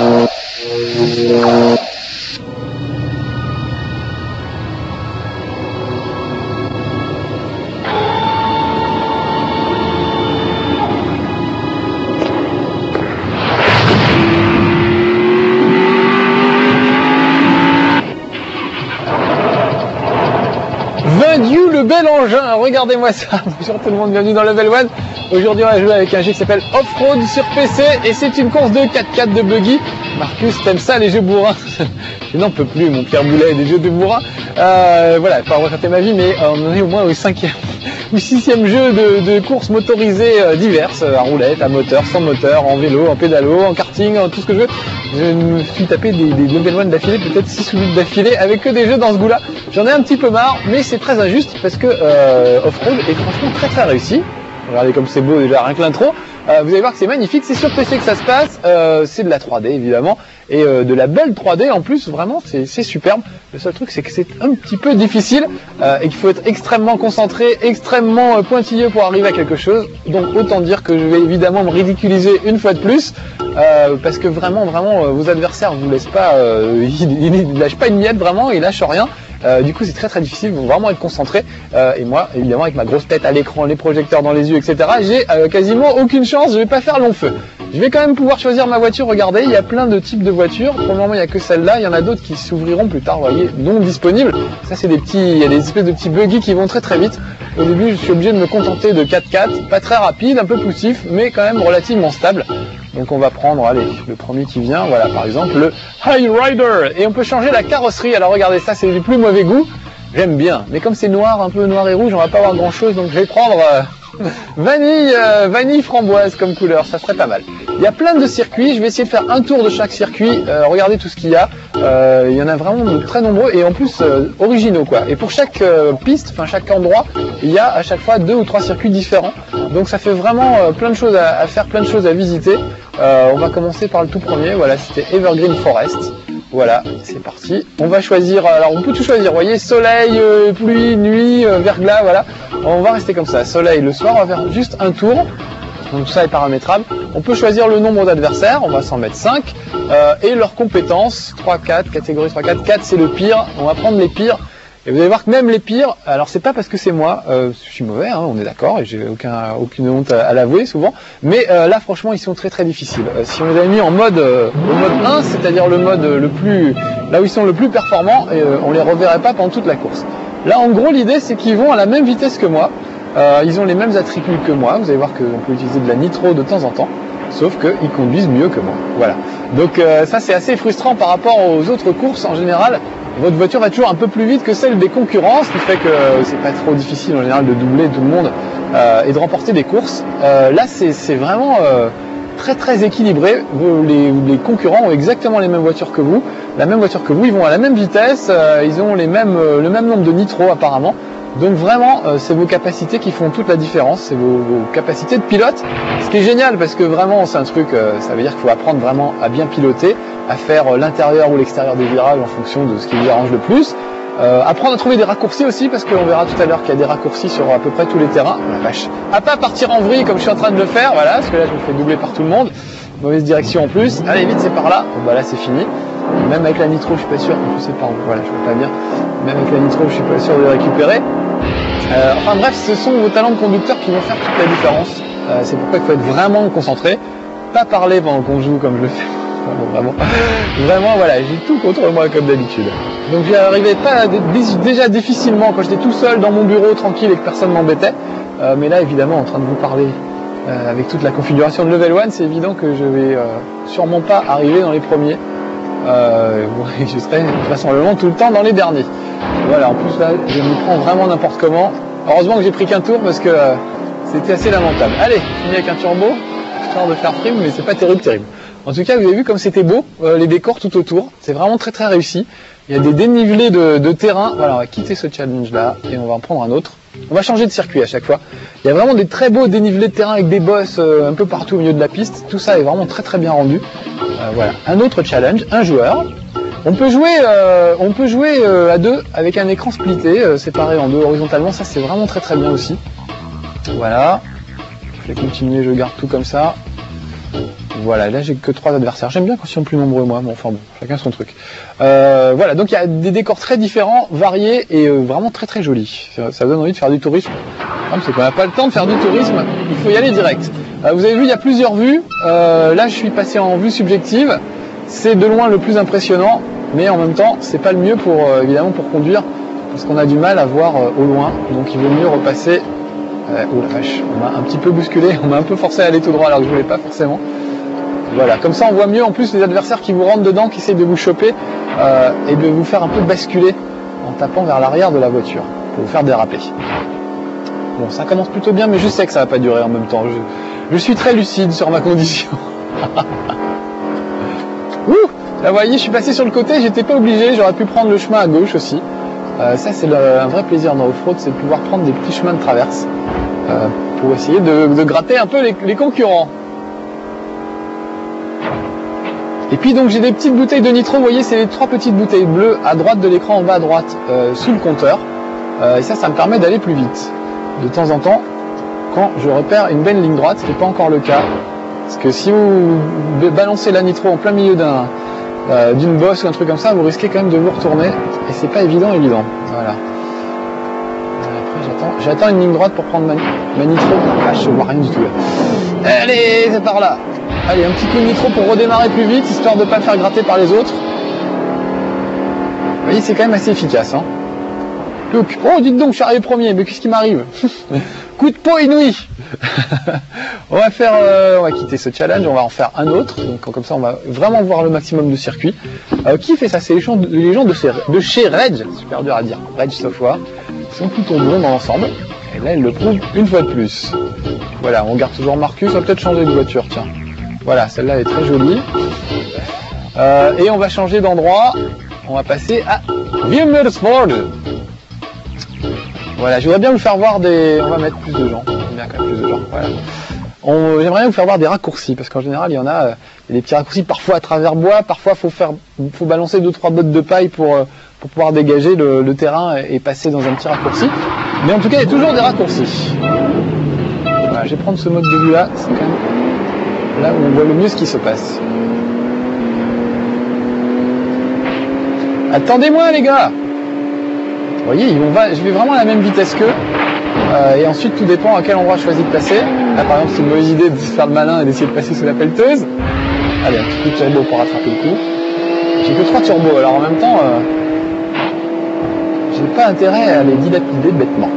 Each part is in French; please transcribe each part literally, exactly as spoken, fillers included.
Vendu le bel engin, regardez-moi ça. Bonjour tout le monde, bienvenue dans Level One. Aujourd'hui on va jouer avec un jeu qui s'appelle Off-Road sur P C et c'est une course de quatre quatre de buggy. Marcus, t'aimes ça les jeux bourrins? Je n'en peux plus, mon Pierre Boulet, des jeux de bourrins. Euh, voilà, pas raconter ma vie, mais euh, on en est au moins au cinquième ou sixième jeu de, de courses motorisées euh, diverses, à roulette, à moteur, sans moteur, en vélo, en pédalo, en karting, en tout ce que je veux. Je me suis tapé des, des Level One d'affilée, peut-être six ou huit d'affilée, avec que des jeux dans ce goût-là. J'en ai un petit peu marre, mais c'est très injuste parce que euh, Off-Road est franchement très très réussi. Regardez comme c'est beau déjà, rien que l'intro. Euh, vous allez voir que c'est magnifique, c'est sur P C que ça se passe, euh, c'est de la trois D évidemment, et euh, de la belle trois D en plus, vraiment c'est superbe. Le seul truc c'est que c'est un petit peu difficile euh, et qu'il faut être extrêmement concentré, extrêmement euh, pointilleux pour arriver à quelque chose. Donc autant dire que je vais évidemment me ridiculiser une fois de plus, euh, parce que vraiment, vraiment, euh, vos adversaires vous laissent pas, euh, ils, ils lâchent pas une miette vraiment, ils lâchent rien. Euh, du coup c'est très très difficile, il faut vraiment être concentré euh, et moi évidemment avec ma grosse tête à l'écran, les projecteurs dans les yeux, etc, j'ai euh, quasiment aucune chance, je vais pas faire long feu. Je vais quand même pouvoir choisir ma voiture. Regardez, il y a plein de types de voitures, pour le moment il n'y a que celle-là, il y en a d'autres qui s'ouvriront plus tard, vous voyez, non disponibles. Ça c'est des petits, il y a des espèces de petits buggy qui vont très très vite. Au début je suis obligé de me contenter de quatre quatre, pas très rapide, un peu poussif, mais quand même relativement stable. Donc on va prendre, allez, le premier qui vient, voilà par exemple le High Rider. Et on peut changer la carrosserie, alors regardez ça, c'est du plus mauvais goût, j'aime bien. Mais comme c'est noir, un peu noir et rouge, on va pas avoir grand chose, donc je vais prendre euh, vanille, euh, vanille framboise comme couleur, ça serait pas mal. Il y a plein de circuits, je vais essayer de faire un tour de chaque circuit, euh, regardez tout ce qu'il y a, euh, il y en a vraiment très nombreux et en plus euh, originaux quoi. Et pour chaque euh, piste, enfin chaque endroit, il y a à chaque fois deux ou trois circuits différents, donc ça fait vraiment euh, plein de choses à, à faire, plein de choses à visiter. Euh, on va commencer par le tout premier, voilà, c'était Evergreen Forest. Voilà, c'est parti. On va choisir, alors on peut tout choisir, vous voyez, soleil, euh, pluie, nuit, euh, verglas, voilà. On va rester comme ça, soleil le soir, on va faire juste un tour. Donc ça est paramétrable. On peut choisir le nombre d'adversaires, on va s'en mettre cinq, euh, et leurs compétences, trois quatre, catégorie trois quatre, quatre c'est le pire, on va prendre les pires. Et vous allez voir que même les pires, alors c'est pas parce que c'est moi, euh, je suis mauvais, hein, on est d'accord, et j'ai aucun, aucune honte à, à l'avouer souvent, mais euh, là franchement ils sont très très difficiles. Euh, si on les avait mis en mode, euh, au mode un, c'est-à-dire le mode le plus, là où ils sont le plus performants, et, euh, on les reverrait pas pendant toute la course. Là en gros l'idée c'est qu'ils vont à la même vitesse que moi, euh, ils ont les mêmes attributs que moi, vous allez voir qu'on peut utiliser de la nitro de temps en temps, sauf qu'ils conduisent mieux que moi, voilà. Donc euh, ça c'est assez frustrant par rapport aux autres courses en général. Votre voiture va toujours un peu plus vite que celle des concurrents, ce qui fait que euh, c'est pas trop difficile en général de doubler tout le monde euh, et de remporter des courses. Euh, là c'est vraiment euh, très très équilibré. Vous, les, les concurrents ont exactement les mêmes voitures que vous, la même voiture que vous, ils vont à la même vitesse, euh, ils ont les mêmes, euh, le même nombre de nitro apparemment. Donc vraiment, euh, c'est vos capacités qui font toute la différence, c'est vos, vos capacités de pilote. Ce qui est génial parce que vraiment c'est un truc, euh, ça veut dire qu'il faut apprendre vraiment à bien piloter, à faire euh, l'intérieur ou l'extérieur des virages en fonction de ce qui vous arrange le plus. Euh, apprendre à trouver des raccourcis aussi parce qu'on verra tout à l'heure qu'il y a des raccourcis sur à peu près tous les terrains. Oh la vache. À pas partir en vrille comme je suis en train de le faire, voilà, parce que là je me fais doubler par tout le monde. Mauvaise direction en plus. Allez vite, c'est par là. Bon bah là c'est fini. Même avec la nitro, je suis pas sûr. En plus c'est par où. Voilà, je peux pas bien. Même avec la nitro, je suis pas sûr de les récupérer. Euh, enfin bref, ce sont vos talents de conducteur qui vont faire toute la différence. Euh, c'est pourquoi il faut être vraiment concentré, pas parler pendant qu'on joue comme je le fais. Vraiment, vraiment, voilà, j'ai tout contre moi comme d'habitude. Donc j'y arrivais pas déjà difficilement quand j'étais tout seul dans mon bureau tranquille et que personne m'embêtait. Euh, mais là, évidemment, en train de vous parler euh, avec toute la configuration de Level One, c'est évident que je vais euh, sûrement pas arriver dans les premiers. Euh, je serai vraisemblablement tout le temps dans les derniers. Voilà, en plus là, je me prends vraiment n'importe comment. Heureusement que j'ai pris qu'un tour parce que euh, c'était assez lamentable. Allez, fini avec un turbo, histoire de faire prime, mais c'est pas terrible, terrible. En tout cas, vous avez vu comme c'était beau, euh, les décors tout autour. C'est vraiment très très réussi. Il y a des dénivelés de, de terrain. Voilà, on va quitter ce challenge là et on va en prendre un autre. On va changer de circuit à chaque fois. Il y a vraiment des très beaux dénivelés de terrain avec des bosses euh, un peu partout au milieu de la piste. Tout ça est vraiment très très bien rendu. Euh, voilà, un autre challenge, un joueur. On peut jouer, euh, on peut jouer euh, à deux avec un écran splitté, euh, séparé en deux horizontalement. Ça c'est vraiment très très bien aussi. Voilà. Je vais continuer, je garde tout comme ça. Voilà, là j'ai que trois adversaires. J'aime bien quand ils sont plus nombreux, moi. Bon, enfin bon, chacun son truc. Euh, voilà, donc il y a des décors très différents, variés et euh, vraiment très très jolis. Ça, ça donne envie de faire du tourisme. Ah, c'est qu'on n'a pas le temps de faire du tourisme, il faut y aller direct. Euh, vous avez vu, il y a plusieurs vues. Euh, là, je suis passé en vue subjective. C'est de loin le plus impressionnant, mais en même temps, c'est pas le mieux pour euh, évidemment pour conduire, parce qu'on a du mal à voir euh, au loin. Donc il vaut mieux repasser. Euh, oh la vache, on m'a un petit peu bousculé, on m'a un peu forcé à aller tout droit alors que je voulais pas forcément. Voilà, comme ça on voit mieux en plus les adversaires qui vous rentrent dedans, qui essayent de vous choper euh, et de vous faire un peu basculer en tapant vers l'arrière de la voiture pour vous faire déraper. Bon, ça commence plutôt bien, mais je sais que ça va pas durer en même temps. Je, je suis très lucide sur ma condition. Ouh, là vous voyez, je suis passé sur le côté, j'étais pas obligé, j'aurais pu prendre le chemin à gauche aussi. Euh, ça c'est un vrai plaisir dans l'off-road, c'est de pouvoir prendre des petits chemins de traverse euh, pour essayer de, de gratter un peu les, les concurrents. Et puis donc j'ai des petites bouteilles de nitro, vous voyez c'est les trois petites bouteilles bleues à droite de l'écran, en bas à droite, euh, sous le compteur. Euh, et ça, ça me permet d'aller plus vite. De temps en temps, quand je repère une belle ligne droite, ce qui n'est pas encore le cas. Parce que si vous balancez la nitro en plein milieu d'un euh, d'une bosse ou un truc comme ça, vous risquez quand même de vous retourner. Et c'est pas évident, évident. Voilà. Après j'attends, j'attends une ligne droite pour prendre ma, ma nitro. Ah, je vois rien du tout là. Allez, c'est par là. Allez, un petit coup de nitro pour redémarrer plus vite, histoire de ne pas me faire gratter par les autres. Vous voyez, c'est quand même assez efficace. Hein. Donc, oh, dites donc, je suis arrivé premier, mais qu'est-ce qui m'arrive? Coup de peau inouï. On va faire, euh, on va quitter ce challenge, on va en faire un autre. Donc, comme ça, on va vraiment voir le maximum de circuits. Euh, qui fait ça? C'est les gens de, les gens de, chez, de chez Reg, super dur à dire, Reg Software. Ils sont plutôt bons dans l'ensemble. Et là, ils le prouvent une fois de plus. Voilà, on garde toujours Marcus, on va peut-être changer de voiture, tiens. Voilà, celle-là est très jolie. Euh, et on va changer d'endroit. On va passer à Wilmersvoorde. Voilà, je voudrais bien vous faire voir des... On va mettre plus de gens. Bien quand même plus de gens. Voilà. On... J'aimerais bien vous faire voir des raccourcis, parce qu'en général, il y en a, euh, il y a des petits raccourcis, parfois à travers bois, parfois il faut faire, faut balancer deux trois bottes de paille pour, euh, pour pouvoir dégager le, le terrain et, et passer dans un petit raccourci. Mais en tout cas, il y a toujours des raccourcis. Voilà, je vais prendre ce mode de vue-là, c'est quand même là où on voit le mieux ce qui se passe. Attendez-moi les gars! Vous voyez, ils vont, je vais vraiment à la même vitesse qu'eux. Euh, et ensuite, tout dépend à quel endroit je choisis de passer. Là, par exemple, c'est une mauvaise idée de se faire le malin et d'essayer de passer sous la pelleteuse. Allez, un petit coup de turbo pour rattraper le coup. J'ai que trois turbos, alors en même temps, euh, j'ai pas intérêt à les dilapider bêtement.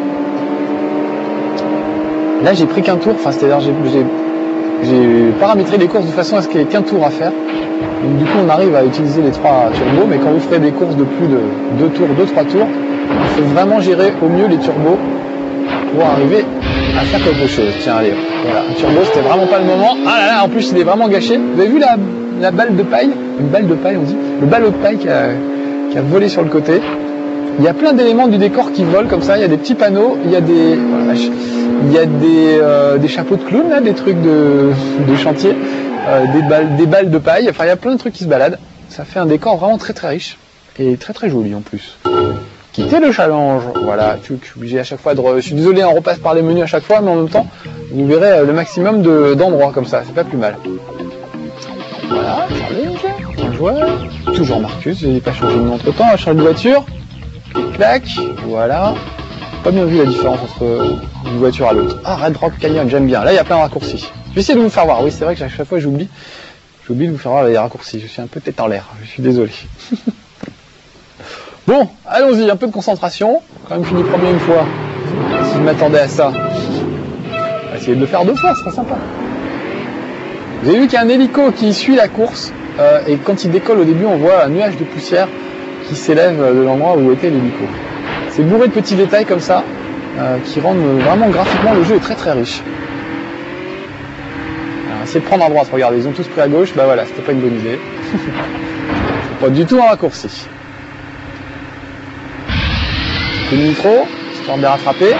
Là, j'ai pris qu'un tour, enfin, c'est-à-dire, j'ai... J'ai paramétré les courses de façon à ce qu'il n'y ait qu'un tour à faire. Donc du coup on arrive à utiliser les trois turbos, mais quand vous ferez des courses de plus de deux tours, deux trois tours, il faut vraiment gérer au mieux les turbos pour arriver à faire quelque chose. Tiens allez, voilà, un turbo c'était vraiment pas le moment. Ah là là, en plus il est vraiment gâché. Vous avez vu la, la balle de paille? Une balle de paille on dit, le ballot de paille qui a, qui a volé sur le côté. Il y a plein d'éléments du décor qui volent comme ça, il y a des petits panneaux, il y a des... Oh la vache. Il y a des, euh, des chapeaux de clown, là, des trucs de, de chantier, euh, des, balles, des balles de paille, enfin il y a plein de trucs qui se baladent. Ça fait un décor vraiment très très riche et très très joli en plus. Quitter le challenge, voilà, je suis obligé à chaque fois de... Re... Je suis désolé, on repasse par les menus à chaque fois, mais en même temps, vous verrez le maximum d'endroits comme ça, c'est pas plus mal. Voilà, challenge, un joueur, toujours Marcus, je n'ai pas changé de nom entre temps, changer de voiture, clic-clac, voilà. Pas bien vu la différence entre une voiture à l'autre. Ah, Red Rock Canyon, j'aime bien. Là, il y a plein de raccourcis. Je vais essayer de vous faire voir. Oui, c'est vrai que chaque fois, j'oublie. J'oublie de vous faire voir les raccourcis. Je suis un peu tête en l'air. Je suis désolé. Bon, allons-y. Un peu de concentration. Quand même fini premier une fois. Si je m'attendais à ça. On va essayer de le faire deux fois, ce serait sympa. Vous avez vu qu'il y a un hélico qui suit la course. Euh, et quand il décolle au début, on voit un nuage de poussière qui s'élève de l'endroit où était l'hélico. C'est bourré de petits détails comme ça, euh, qui rendent vraiment graphiquement le jeu est très très riche. Alors, essayez de prendre à droite, regardez, ils ont tous pris à gauche, bah voilà, c'était pas une bonne idée. C'est pas du tout un raccourci. Coup de nitro, histoire de les rattraper.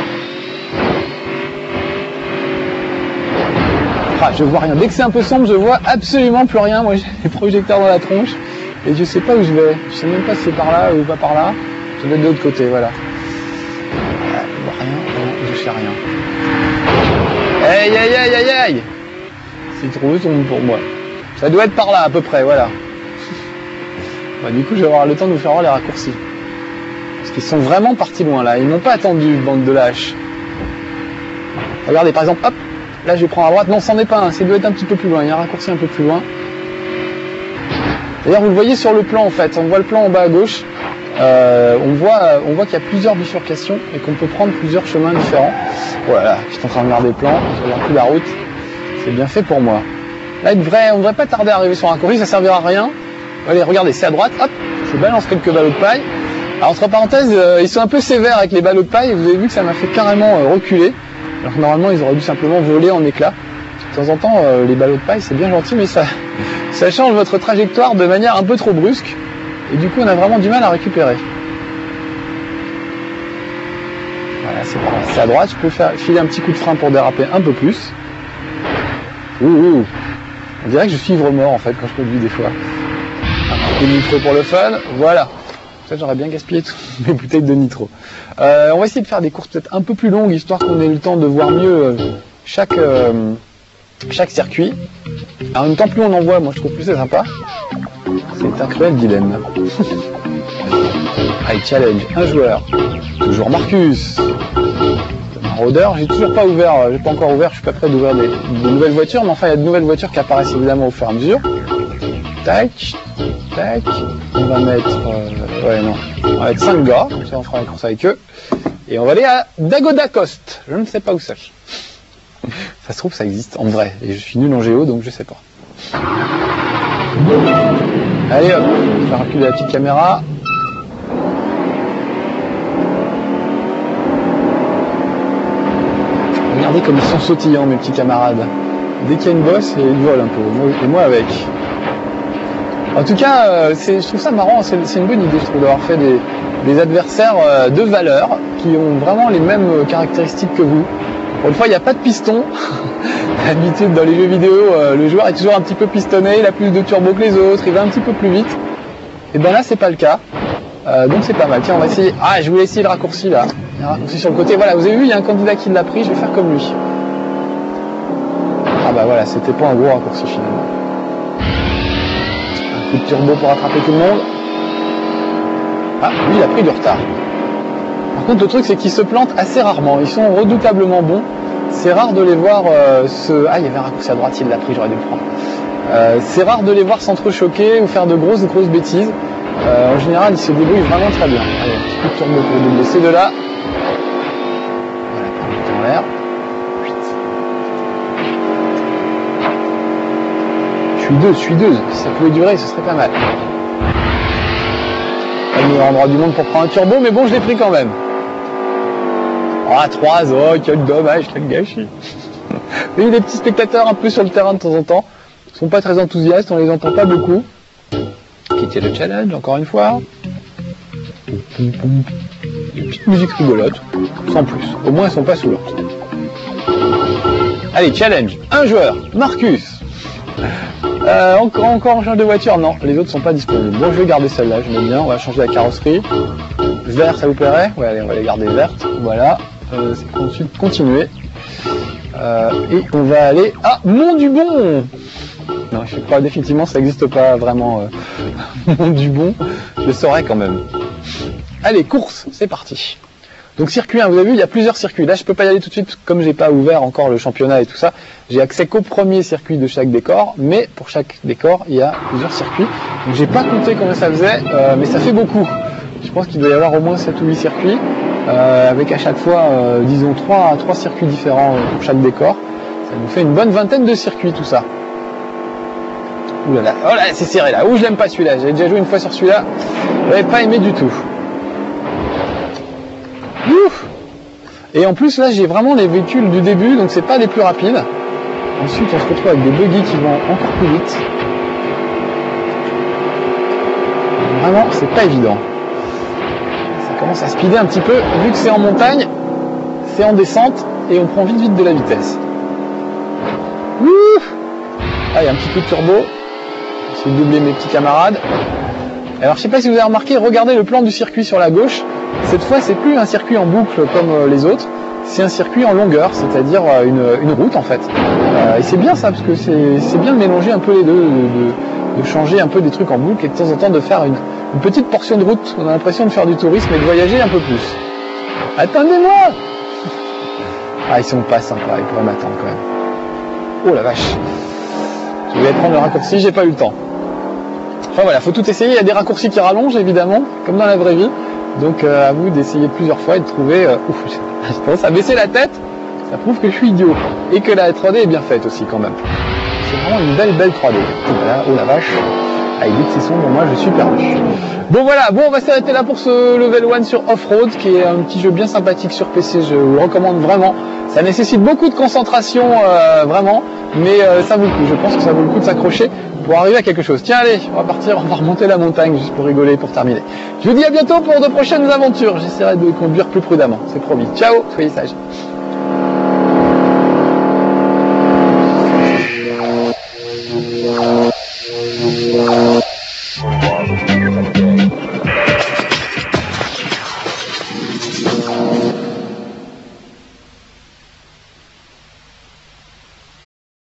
Ah, je vois rien. Dès que c'est un peu sombre, je vois absolument plus rien. Moi, j'ai les projecteurs dans la tronche et je sais pas où je vais. Je sais même pas si c'est par là ou pas par là. Je vais de l'autre côté, voilà. Voilà, je vois rien, je sais rien. Aïe, aïe, aïe, aïe, aïe. C'est trop sombre pour moi. Ça doit être par là à peu près, voilà. Bah, du coup, je vais avoir le temps de vous faire voir les raccourcis. Parce qu'ils sont vraiment partis loin là. Ils m'ont pas attendu, bande de lâches. Regardez, par exemple, hop, là je vais prendre à droite. Non, c'en est pas un, ça doit être un petit peu plus loin. Il y a un raccourci un peu plus loin. D'ailleurs, vous le voyez sur le plan en fait. On voit le plan en bas à gauche. Euh, on voit, on voit qu'il y a plusieurs bifurcations et qu'on peut prendre plusieurs chemins différents. Voilà, je suis en train de regarder le plan. Je regarde plus la route. C'est bien fait pour moi. Là, il devrait, on ne devrait pas tarder à arriver sur un raccourci. Ça servira à rien. Allez, regardez, c'est à droite. Hop, je balance quelques ballots de paille. Alors, entre parenthèses, euh, ils sont un peu sévères avec les ballots de paille. Vous avez vu que ça m'a fait carrément euh, reculer. Alors que normalement, ils auraient dû simplement voler en éclats. De temps en temps, euh, les ballots de paille, c'est bien gentil, mais ça, ça change votre trajectoire de manière un peu trop brusque. Et du coup, on a vraiment du mal à récupérer. Voilà, c'est à droite. Je peux faire filer un petit coup de frein pour déraper un peu plus. Ouh, ouh. On dirait que je suis ivre-mort, en fait, quand je conduis des fois. Un peu de nitro pour le fun. Voilà. Ça, j'aurais bien gaspillé toutes mes bouteilles de nitro. Euh, on va essayer de faire des courses peut-être un peu plus longues, histoire qu'on ait le temps de voir mieux euh, chaque, euh, chaque circuit. En même temps, plus on en voit, moi je trouve plus c'est sympa. C'est un cruel dilemme. Allez, challenge, un joueur. Toujours Marcus. Un rôdeur, j'ai toujours pas ouvert, j'ai pas encore ouvert, je suis pas prêt d'ouvrir des, des nouvelles voitures, mais enfin il y a de nouvelles voitures qui apparaissent évidemment au fur et à mesure. Tac, tac, on va mettre, euh, ouais non, on va mettre cinq gars, comme ça on fera la course avec eux. Et on va aller à Dagodacoste, je ne sais pas où c'est. Ça se trouve ça existe en vrai, et je suis nul en géo donc je sais pas. Allez hop, je vais reculer la petite caméra. Regardez comme ils sont sautillants mes petits camarades. Dès qu'il y a une bosse, ils volent un peu, et moi avec. En tout cas, euh, je trouve ça marrant, c'est une bonne idée je trouve d'avoir fait des, des adversaires euh, de valeur qui ont vraiment les mêmes caractéristiques que vous. Pour une fois, il n'y a pas de piston. D'habitude, dans les jeux vidéo, euh, le joueur est toujours un petit peu pistonné, il a plus de turbo que les autres, il va un petit peu plus vite. Et ben là, c'est pas le cas. Euh, donc c'est pas mal. Tiens, on va essayer. Ah, je voulais essayer le raccourci là. Il y a un raccourci sur le côté. Voilà, vous avez vu, il y a un candidat qui l'a pris, je vais faire comme lui. Ah bah voilà, c'était pas un gros raccourci finalement. Un coup de turbo pour attraper tout le monde. Ah, lui, il a pris du retard. Par contre, le truc, c'est qu'ils se plantent assez rarement. Ils sont redoutablement bons. C'est rare de les voir euh, se... Ah, il y avait un raccourci à droite, il l'a pris, j'aurais dû le prendre. Euh, c'est rare de les voir s'entrechoquer ou faire de grosses, grosses bêtises. Euh, en général, ils se débrouillent vraiment très bien. Allez, un petit coup de turbo pour doubler ces deux-là. Voilà, pour mettre en l'air. Je suis deux, je suis deux. Si ça pouvait durer, ce serait pas mal. Pas le meilleur endroit du monde pour prendre un turbo, mais bon, je l'ai pris quand même. Ah, trois, oh, quel dommage, quel gâchis. Il y a des petits spectateurs un peu sur le terrain de temps en temps. Ils sont pas très enthousiastes, on les entend pas beaucoup. Quitter le challenge, encore une fois. Une petite musique rigolote, sans plus. Au moins, ils sont pas sous l'eau. Allez, challenge. Un joueur, Marcus. Euh, encore, encore on change de voiture? Non, les autres sont pas disponibles. Bon, je vais garder celle-là, je mets bien. On va changer la carrosserie. Vert, ça vous plairait? Ouais, allez, on va les garder vertes. Voilà. Euh, ensuite, continuer. Euh, et on va aller à Mont-du-Bon. Non, je crois définitivement ça n'existe pas vraiment. Euh, Mont-du-Bon, je le saurais quand même. Allez, course, c'est parti. Donc circuit un, vous avez vu, il y a plusieurs circuits. Là, je peux pas y aller tout de suite comme j'ai pas ouvert encore le championnat et tout ça. J'ai accès qu'au premier circuit de chaque décor, mais pour chaque décor, il y a plusieurs circuits. Donc j'ai pas compté combien ça faisait, euh, mais ça fait beaucoup. Je pense qu'il doit y avoir au moins sept ou huit circuits, euh, avec à chaque fois, euh, disons, trois, trois circuits différents pour chaque décor. Ça nous fait une bonne vingtaine de circuits, tout ça. Ouh là là, oh là, c'est serré là. Ouh, je l'aime pas celui-là. J'ai déjà joué une fois sur celui-là. J'avais pas aimé du tout. Ouf. Et en plus, là, j'ai vraiment les véhicules du début, donc c'est pas les plus rapides. Ensuite, on se retrouve avec des buggy qui vont encore plus vite. Vraiment, c'est pas évident. Ça commence à speeder un petit peu. Vu que c'est en montagne, c'est en descente, et on prend vite vite de la vitesse. Ouf. Ah, il y a un petit peu de turbo. Je vais doubler mes petits camarades. Alors je sais pas si vous avez remarqué, regardez le plan du circuit sur la gauche. Cette fois c'est plus un circuit en boucle comme les autres. c'est un circuit en longueur, c'est-à-dire une, une route en fait. Euh, et c'est bien ça, parce que c'est bien de mélanger un peu les deux, de, de, de changer un peu des trucs en boucle et de temps en temps de faire une, une petite portion de route. On a l'impression de faire du tourisme et de voyager un peu plus. Attendez-moi! Ah, ils sont pas sympas, ils pourraient m'attendre quand même. Oh la vache! Je voulais prendre le raccourci, j'ai pas eu le temps. Enfin voilà, faut tout essayer, il y a des raccourcis qui rallongent évidemment, comme dans la vraie vie. Donc euh, à vous d'essayer plusieurs fois et de trouver... Euh, ouf, j'ai tendance à baisser la tête, ça prouve que je suis idiot. Et que la trois D est bien faite aussi quand même. C'est vraiment une belle belle trois D. Voilà, oh la vache. Ah, il dit que c'est sombre, moi je suis perdu. Bon voilà, bon on va s'arrêter là pour ce level un sur Off-Road, qui est un petit jeu bien sympathique sur P C, je vous le recommande vraiment. Ça nécessite beaucoup de concentration, euh, vraiment, mais euh, ça vaut le coup, je pense que ça vaut le coup de s'accrocher pour arriver à quelque chose. Tiens allez, on va partir, on va remonter la montagne juste pour rigoler, pour terminer. Je vous dis à bientôt pour de prochaines aventures, j'essaierai de conduire plus prudemment, c'est promis. Ciao, soyez sages.